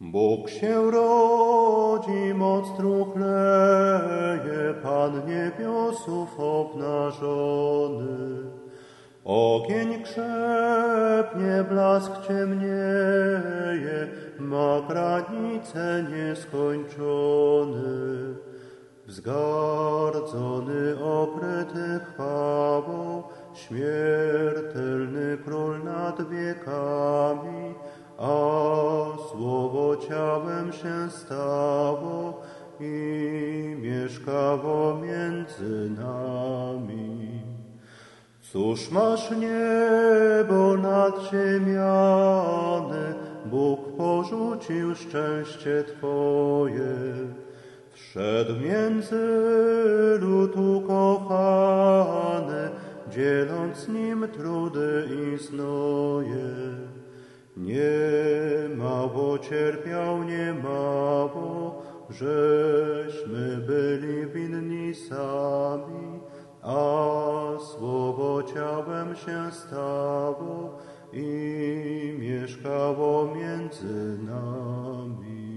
Bóg się rodzi, moc truchleje, Pan niebiosów obnażony. Ogień krzepnie, blask ciemnieje, ma granice nieskończone. Wzgardzony, okryty chwałą, śmiertelny król nad wiekami, a słowo ciałem się stało i mieszkało między nami. Cóż masz niebo nad ziemiany, Bóg porzucił szczęście Twoje. Wszedł między lud ukochany, dzieląc z nim trudy i znoje. Nie mało cierpiał, nie mało, żeśmy byli winni sami, a słowo ciałem się stało i mieszkało między nami.